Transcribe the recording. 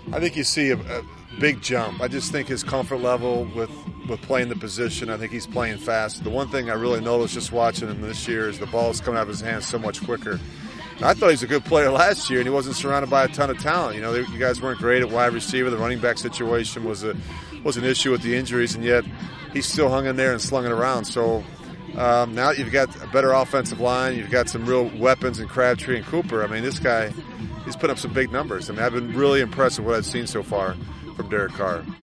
I think you see a big jump. I just think his comfort level with playing the position, I think he's playing fast. The one thing I really noticed just watching him this year is the ball's coming out of his hands so much quicker. And I thought he was a good player last year, and he wasn't surrounded by a ton of talent. You know, you guys weren't great at wide receiver. The running back situation was an issue with the injuries, and yet he still hung in there and slung it around. So now you've got a better offensive line. You've got some real weapons in Crabtree and Cooper. I mean, this guy, he's putting up some big numbers. I mean, I've been really impressed with what I've seen so far from Derek Carr.